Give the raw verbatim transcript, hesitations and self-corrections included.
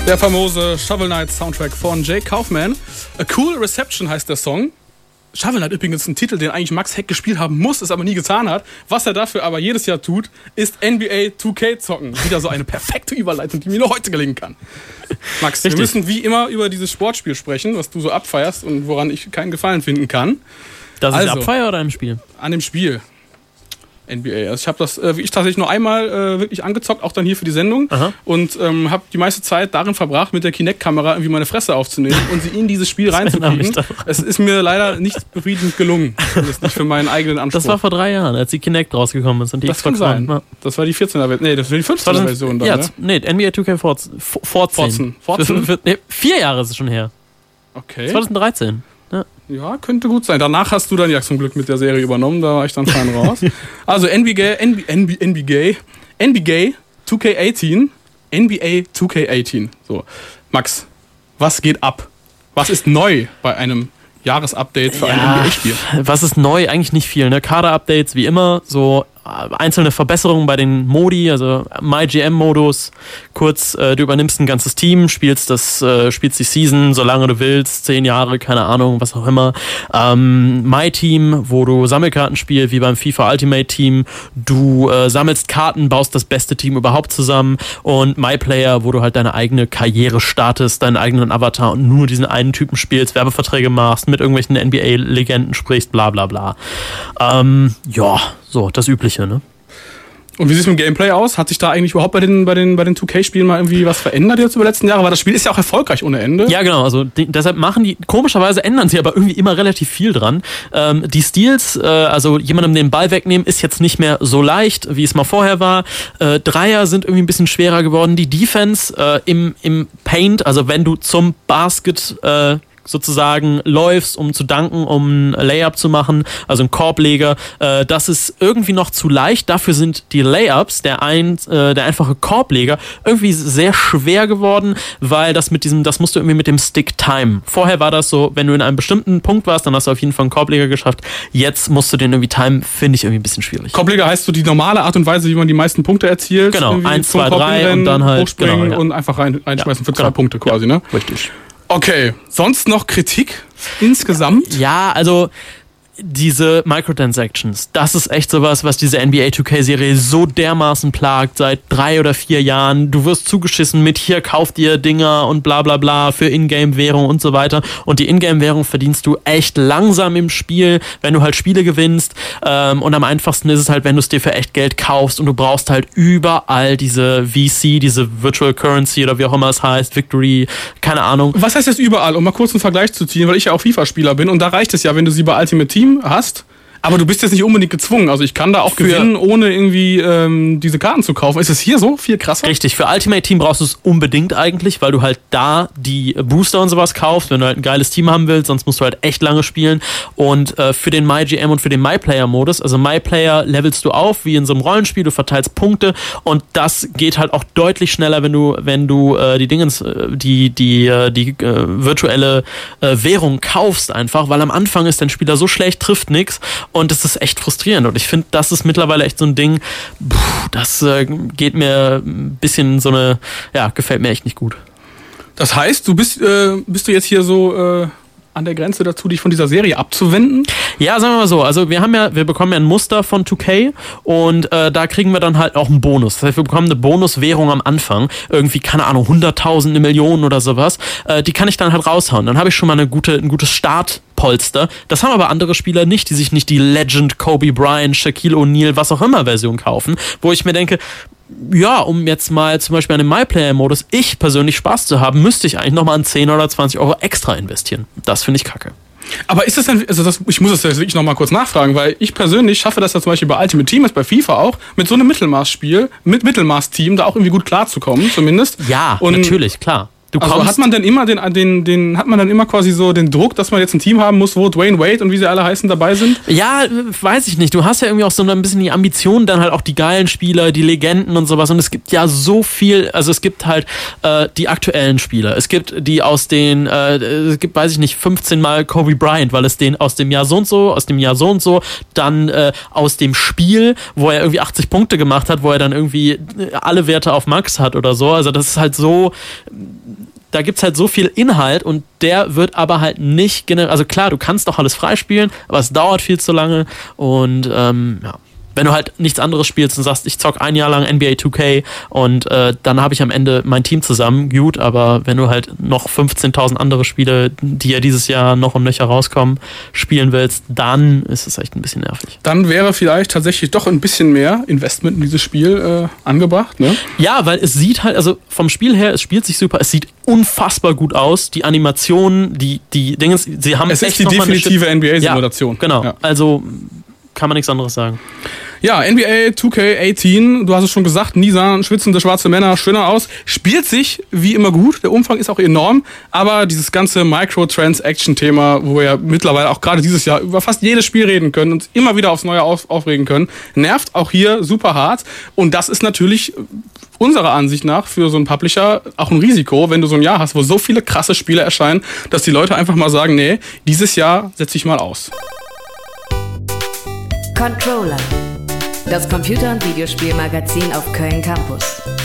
Der famose Shovel Knight Soundtrack von Jake Kaufman. A Cool Reception heißt der Song. Shovel Knight übrigens ein Titel, den eigentlich Max Heck gespielt haben muss, es aber nie getan hat. Was er dafür aber jedes Jahr tut, ist N B A zwei K zocken. Wieder so eine perfekte Überleitung, die mir nur heute gelingen kann. Max, Richtig. Wir müssen wie immer über dieses Sportspiel sprechen, was du so abfeierst und woran ich keinen Gefallen finden kann. Das also, ist Abfeier oder im Spiel? An dem Spiel. N B A. Also ich habe das äh, ich tatsächlich nur einmal äh, wirklich angezockt, auch dann hier für die Sendung. Aha. Und ähm, habe die meiste Zeit darin verbracht, mit der Kinect-Kamera irgendwie meine Fresse aufzunehmen und sie in dieses Spiel reinzukriegen. Es ist mir leider nicht befriedigend gelungen. Das ist nicht für meinen eigenen Anspruch. Das war vor drei Jahren, als die Kinect rausgekommen ist und die das Xbox kann sein. One. Das war die vierzehner Version. Nee, das war die fünfzehner Version dann, ja, ne? Nee, N B A zwei K vierzehn. vierzehn. vierzehn? Nee, vier Jahre ist es schon her. Okay. zwanzig dreizehn. Ja. Ja, könnte gut sein. Danach hast du dann ja zum Glück mit der Serie übernommen, da war ich dann fein raus. Also N B A, N B A, N B A, N B A, N B A zwei K achtzehn, N B A zwei K achtzehn. So, Max, was geht ab? Was ist neu bei einem Jahresupdate für ein ja, N B A-Spiel? Was ist neu? Eigentlich nicht viel. Ne? Kader-Updates wie immer, so einzelne Verbesserungen bei den Modi, also My G M-Modus, kurz, äh, du übernimmst ein ganzes Team, spielst das, äh, spielst die Season, solange du willst, zehn Jahre, keine Ahnung, was auch immer. Ähm, My Team, wo du Sammelkarten spielst, wie beim FIFA Ultimate Team, du äh, sammelst Karten, baust das beste Team überhaupt zusammen, und My Player, wo du halt deine eigene Karriere startest, deinen eigenen Avatar und nur diesen einen Typen spielst, Werbeverträge machst, mit irgendwelchen N B A-Legenden sprichst, bla bla bla. Ähm, ja, so, das Übliche, ne? Und wie sieht es mit dem Gameplay aus? Hat sich da eigentlich überhaupt bei den, bei den, bei den zwei K-Spielen mal irgendwie was verändert jetzt über die letzten Jahre? Weil das Spiel ist ja auch erfolgreich ohne Ende. Ja, genau. Also die, deshalb machen die, komischerweise ändern sie aber irgendwie immer relativ viel dran. Ähm, die Steals, äh, also jemandem den Ball wegnehmen, ist jetzt nicht mehr so leicht, wie es mal vorher war. Äh, Dreier sind irgendwie ein bisschen schwerer geworden. Die Defense äh, im, im Paint, also wenn du zum Basket äh, sozusagen läufst, um zu danken, um ein Layup zu machen, also ein Korbleger, äh, das ist irgendwie noch zu leicht. Dafür sind die Layups, der, ein, äh, der einfache Korbleger, irgendwie sehr schwer geworden, weil das mit diesem, das musst du irgendwie mit dem Stick timen. Vorher war das so, wenn du in einem bestimmten Punkt warst, dann hast du auf jeden Fall einen Korbleger geschafft. Jetzt musst du den irgendwie timen, finde ich irgendwie ein bisschen schwierig. Korbleger heißt so die normale Art und Weise, wie man die meisten Punkte erzielt. Genau, eins, zwei, drei und dann halt hochspringen genau, ja. und einfach rein, reinschmeißen ja, für zwei genau. Punkte quasi, ja, ne? Richtig. Okay, sonst noch Kritik insgesamt? Ja, also diese Microtransactions, das ist echt sowas, was diese N B A zwei K-Serie so dermaßen plagt seit drei oder vier Jahren. Du wirst zugeschissen mit hier, kauf dir Dinger und bla bla bla für Ingame-Währung und so weiter. Und die Ingame-Währung verdienst du echt langsam im Spiel, wenn du halt Spiele gewinnst. Ähm, und am einfachsten ist es halt, wenn du es dir für echt Geld kaufst, und du brauchst halt überall diese V C, diese Virtual Currency oder wie auch immer es heißt, Victory, keine Ahnung. Was heißt jetzt überall? Um mal kurz einen Vergleich zu ziehen, weil ich ja auch FIFA-Spieler bin, und da reicht es ja, wenn du sie bei Ultimate Team hast, aber du bist jetzt nicht unbedingt gezwungen. Also ich kann da auch für gewinnen, ohne irgendwie ähm, diese Karten zu kaufen. Ist es hier so viel krasser? Richtig, für Ultimate Team brauchst du es unbedingt eigentlich, weil du halt da die Booster und sowas kaufst, wenn du halt ein geiles Team haben willst, sonst musst du halt echt lange spielen. Und äh, für den MyGM und für den MyPlayer-Modus, also MyPlayer levelst du auf, wie in so einem Rollenspiel, du verteilst Punkte, und das geht halt auch deutlich schneller, wenn du wenn du äh, die Dingens, die die äh, die äh, virtuelle äh, Währung kaufst einfach, weil am Anfang ist dein Spieler so schlecht, trifft nix. Und das ist echt frustrierend. Und ich finde, das ist mittlerweile echt so ein Ding, pff, das äh, geht mir ein bisschen so eine, ja, gefällt mir echt nicht gut. Das heißt, du bist, äh, bist du jetzt hier so äh, an der Grenze dazu, dich von dieser Serie abzuwenden? Ja, sagen wir mal so, also wir haben ja, wir bekommen ja ein Muster von zwei K, und äh, da kriegen wir dann halt auch einen Bonus. Das heißt, wir bekommen eine Bonuswährung am Anfang, irgendwie, keine Ahnung, hunderttausende Millionen oder sowas, äh, die kann ich dann halt raushauen. Dann habe ich schon mal eine gute, ein gutes Startpolster. Das haben aber andere Spieler nicht, die sich nicht die Legend, Kobe Bryant, Shaquille O'Neal, was auch immer Version kaufen, wo ich mir denke, ja, um jetzt mal zum Beispiel an dem MyPlayer-Modus ich persönlich Spaß zu haben, müsste ich eigentlich nochmal an zehn oder zwanzig Euro extra investieren. Das finde ich kacke. Aber ist das denn, also das, ich muss das jetzt wirklich nochmal kurz nachfragen, weil ich persönlich schaffe das ja zum Beispiel bei Ultimate Team, jetzt bei FIFA auch, mit so einem Mittelmaßspiel, mit Mittelmaß-Team da auch irgendwie gut klarzukommen, zumindest. Ja, und natürlich, klar. Du also kommst, hat man denn immer den, den, den, hat man dann immer quasi so den Druck, dass man jetzt ein Team haben muss, wo Dwayne Wade und wie sie alle heißen dabei sind? Ja, weiß ich nicht. Du hast ja irgendwie auch so ein bisschen die Ambition, dann halt auch die geilen Spieler, die Legenden und sowas. Und es gibt ja so viel, also es gibt halt äh, die aktuellen Spieler. Es gibt die aus den, äh, es gibt, weiß ich nicht, fünfzehn Mal Kobe Bryant, weil es den aus dem Jahr so und so, aus dem Jahr so und so, dann äh, aus dem Spiel, wo er irgendwie achtzig Punkte gemacht hat, wo er dann irgendwie alle Werte auf Max hat oder so. Also das ist halt so, da gibt's halt so viel Inhalt und der wird aber halt nicht generell, also klar, du kannst doch alles freispielen, aber es dauert viel zu lange und ähm, ja. Wenn du halt nichts anderes spielst und sagst, ich zock ein Jahr lang N B A zwei K und äh, dann habe ich am Ende mein Team zusammen, gut, aber wenn du halt noch fünfzehntausend andere Spiele, die ja dieses Jahr noch und nöcher rauskommen, spielen willst, dann ist es echt ein bisschen nervig. Dann wäre vielleicht tatsächlich doch ein bisschen mehr Investment in dieses Spiel äh, angebracht, ne? Ja, weil es sieht halt, also vom Spiel her, es spielt sich super, es sieht unfassbar gut aus, die Animationen, die, die Dinge, sie haben es echt ist die noch definitive N B A-Simulation. Ja, genau, ja. Also kann man nichts anderes sagen. Ja, N B A zwei K achtzehn, du hast es schon gesagt, nie sahen schwitzende schwarze Männer schöner aus. Spielt sich wie immer gut, der Umfang ist auch enorm, aber dieses ganze Microtransaction-Thema, wo wir ja mittlerweile auch gerade dieses Jahr über fast jedes Spiel reden können und immer wieder aufs Neue auf, aufregen können, nervt auch hier super hart. Und das ist natürlich unserer Ansicht nach für so einen Publisher auch ein Risiko, wenn du so ein Jahr hast, wo so viele krasse Spiele erscheinen, dass die Leute einfach mal sagen, nee, dieses Jahr setze ich mal aus. Controller, das Computer- und Videospielmagazin auf Köln Campus.